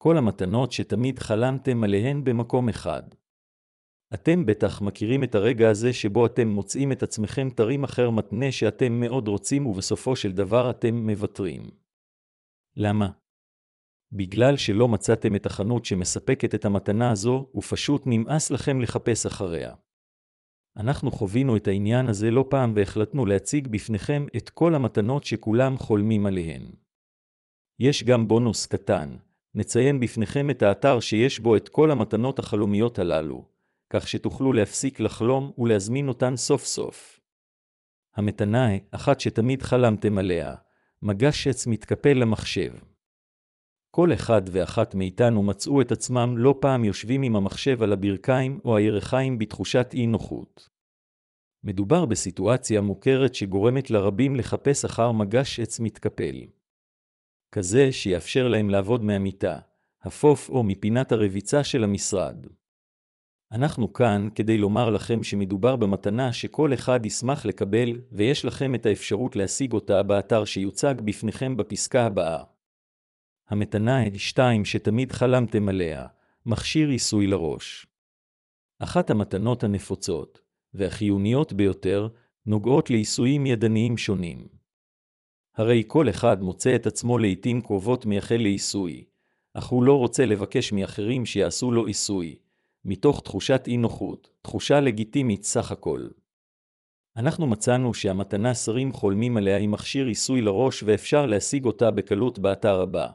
כל המתנות שתמיד חלמתם עליהן במקום אחד. אתם בטח מכירים את הרגע הזה שבו אתם מוצאים את עצמכם תרים אחר מתנה שאתם מאוד רוצים ובסופו של דבר אתם מוותרים. למה? בגלל שלא מצאתם את החנות שמספקת את המתנה הזו, ופשוט נמאס לכם לחפש אחריה. אנחנו חווינו את העניין הזה לא פעם והחלטנו להציג בפניכם את כל המתנות שכולם חולמים עליהן. יש גם בונוס קטן, נציין בפניכם את האתר שיש בו את כל המתנות החלומיות הללו, כך שתוכלו להפסיק לחלום ולהזמין אותן סוף סוף. המתנה אחת שתמיד חלמתם עליה, מגש עץ מתקפל למחשב. כל אחד ואחת מאיתנו מצאו את עצמם לא פעם יושבים עם המחשב על הברכיים או הירכיים בתחושת אי נוחות. מדובר בסיטואציה מוכרת שגורמת לרבים לחפש אחר מגש עץ מתקפל. כזה שיאפשר להם לעבוד מהמיטה, הפוף או מפינת הרביצה של המשרד. אנחנו כאן כדי לומר לכם שמדובר במתנה שכל אחד ישמח לקבל, ויש לכם את האפשרות להשיג אותה באתר שיוצג בפניכם בפסקה הבאה. המתנה 2 שתמיד חלמתם עליה, מכשיר עיסוי לראש. אחת המתנות הנפוצות, והחיוניות ביותר, נוגעות לעיסויים ידניים שונים. הרי כל אחד מוצא את עצמו לעתים קרובות מייחל לעיסוי, אך הוא לא רוצה לבקש מאחרים שיעשו לו עיסוי, מתוך תחושת אי נוחות, תחושה לגיטימית סך הכל. אנחנו מצאנו שהמתנה שרים חולמים עליה היא מכשיר עיסוי לראש ואפשר להשיג אותה בקלות באתר הבא.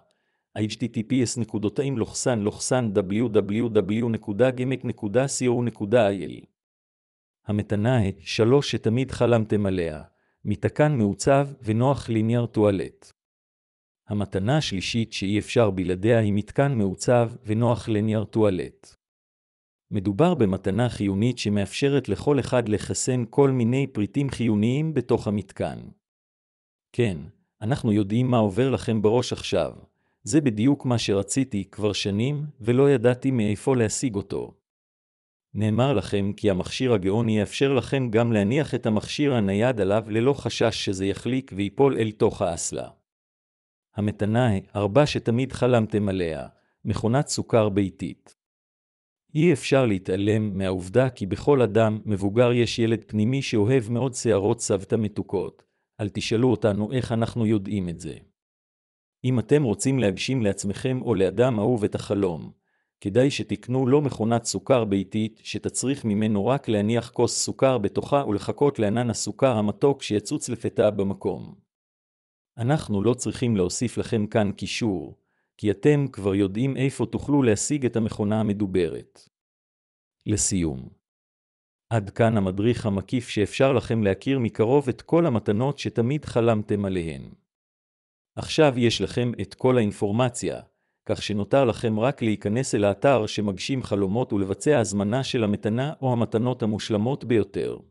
https://www.gimmick.co.il. המתנה 3 שתמיד חלמתם עליה, מתקן מעוצב ונוח ליניאר טואלט. המתנה השלישית שאי אפשר בלעדיה היא מתקן מעוצב ונוח ליניאר טואלט. מדובר במתנה חיונית שמאפשרת לכל אחד לחסן כל מיני פריטים חיוניים בתוך המתקן. כן, אנחנו יודעים מה עובר לכם בראש עכשיו. זה בדיוק מה שרציתי כבר שנים ולא ידעתי מאיפה להשיג אותו. נאמר לכם כי המכשיר הגאוני יאפשר לכם גם להניח את המכשיר הנייד עליו ללא חשש שזה יחליק ויפול אל תוך האסלה. המתנה 4 שתמיד חלמתם עליה, מכונת סוכר ביתית. אי אפשר להתעלם מהעובדה כי בכל אדם מבוגר יש ילד פנימי שאוהב מאוד שערות סבתא מתוקות. אל תשאלו אותנו איך אנחנו יודעים את זה. אם אתם רוצים להגשים לעצמכם או לאדם אהוב את החלום, כדאי שתקנו לו מכונת סוכר ביתית שתצריך ממנו רק להניח כוס סוכר בתוכה ולחכות לענן הסוכר המתוק שיצוץ לפתע במקום. אנחנו לא צריכים להוסיף לכם כאן קישור, כי אתם כבר יודעים איפה תוכלו להשיג את המכונה המדוברת. לסיום. עד כאן המדריך המקיף שאפשר לכם להכיר מקרוב את כל המתנות שתמיד חלמתם עליהן. עכשיו יש לכם את כל האינפורמציה, כך שנותר לכם רק להיכנס אל האתר שמגשים חלומות ולבצע הזמנה של המתנה או המתנות המושלמות ביותר.